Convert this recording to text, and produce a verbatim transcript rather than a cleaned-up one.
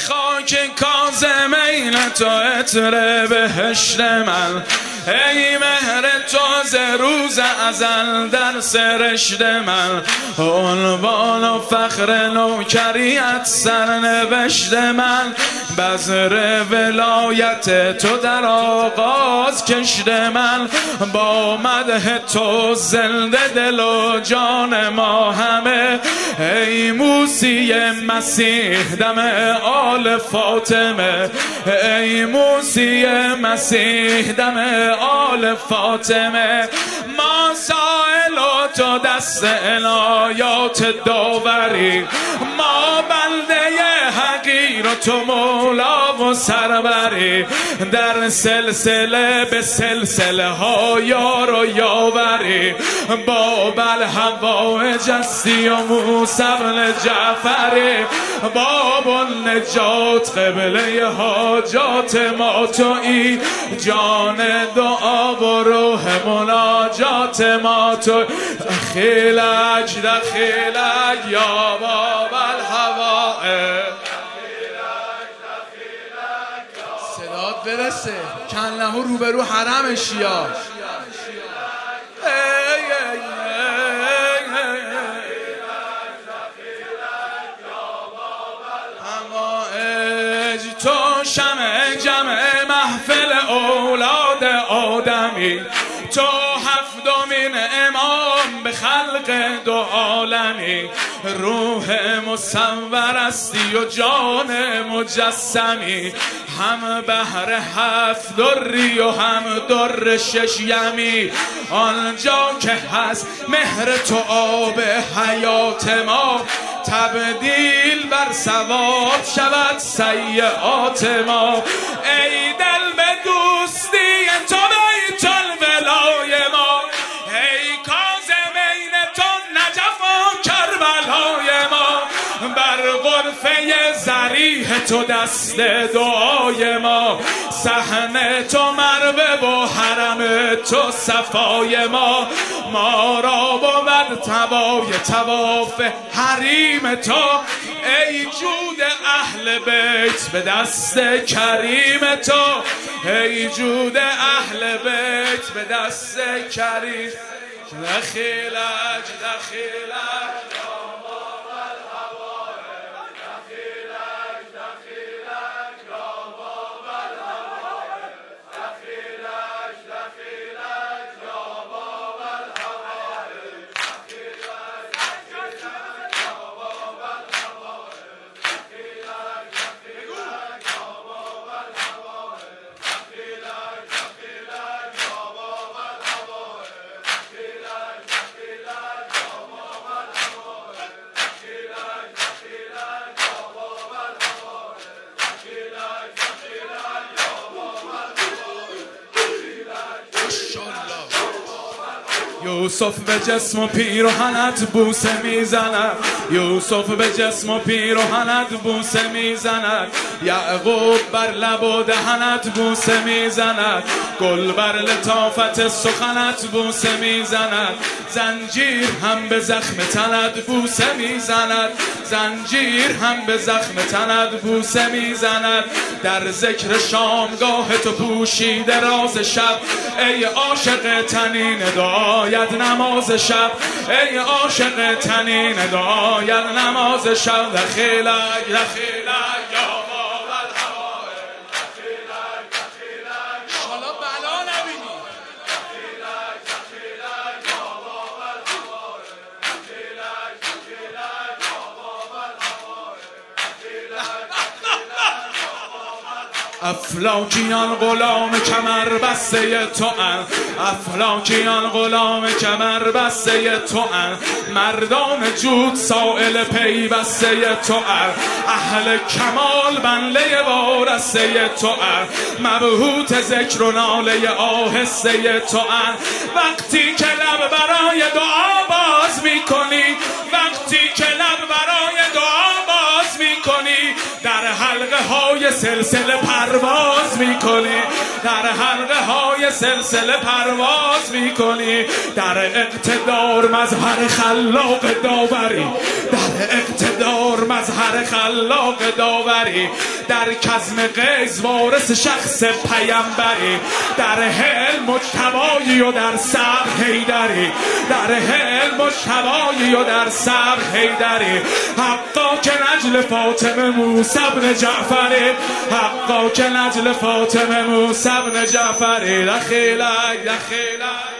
خاک کاظمین تو عطر بهشت من، ای مهر تو ز روز ازل در سرشت من، عنوان و فخر نوکریت سرنوشت من، بذر ولایت تو در آغاز کشت من، با مدح تو زنده دل و جان ما همه، ای موسی مسیح دم آل فاطمه، ای موسی مسیح دم آل فاطمه، ما سائل و تو دست عنایات داوری، ما بنده حقیر و تو مولا و سروری، در سلسله به سلسله ها یار و یاوری، باب الهوائج هستی و موسی بن جعفری، باب النجات قبله حاجات ما تویی، جان دعا و روح مناجات ما تو، دخیلک دخیلک یا باب الهوائج. صدات برسه کنله روبرو حرم شیا، تو شمع جمع محفل اولاد آدمی، تو هفتمین امام به خلق دو عالمی، روح مصور استی و جان مجسمی، هم بحر هفت دری و هم در شش یمی، آنجا که هست مهر تو آب حیات ما، تبدیل بر ثواب شود سیئات ما، ای دل به دوستی تو بیت الولای ما، ای کاظمین تو نجف و کربلای ما، بر غرفه ضریح تو دست دعای ما، صحن تو مروه و حرم تو صفای ما، ما را بود توای تواف حریم تو، ای جود اهل بیت به دست کریم تو، ای جود اهل بیت به دست کریم، دخیلک دخیلک یوسف به جسم و پیرهنت بوسه میزند، یوسف به جسم و پیرهنت بوسه میزند، یعقوب بر لب و دهنت بوسه میزند، گل بر لطافت سخنت بوسه میزند، زنجیر هم به زخم تنت بوسه میزند، زنجیر هم به زخم تنت بوسه میزند، در ذکر شامگاه تو پوشیده راز شب، ای عاشق تنین دعایت نماز شب، ای عاشق تنین دعایت نماز شب، دخیلک دخیلک یا باب الهوائج، دخیلک دخیلک حالا بلا نبینی، دخیلک دخیلک یا باب الهوائج، دخیلک دخیلک یا باب الهوائج، دخیلک دخیلک یا باب الهوائج. افلاکیان غلام کمر بسته تو اند، افلاکیان غلام کمر بسته تو اند، مردان جود سائل پی بسته تو اند، اهل کمال بنده وارسته تو اند، مبهوت ذکر و ناله آهسته تو اند، وقتی که لب برای دعا باز میکنی، وقتی که لب برای دعا باز میکنی، در حلقه های سلسله پرواز میکنی، در حلقه های سلسله پرواز میکنی، در اقتدار مظهر خلاق داوری، در اقتدار مظهر خلاق داوری، در کظم قیس وارث شخص پیامبری، در حلم مجتبایی و در صبر حیدری، در حلم مجتبایی و در صبر حیدری، حقا که نجل فاطمه موسی بن جعفری، حقا که نجل فاطمه موسی بن جعفری. دخیلک دخیلک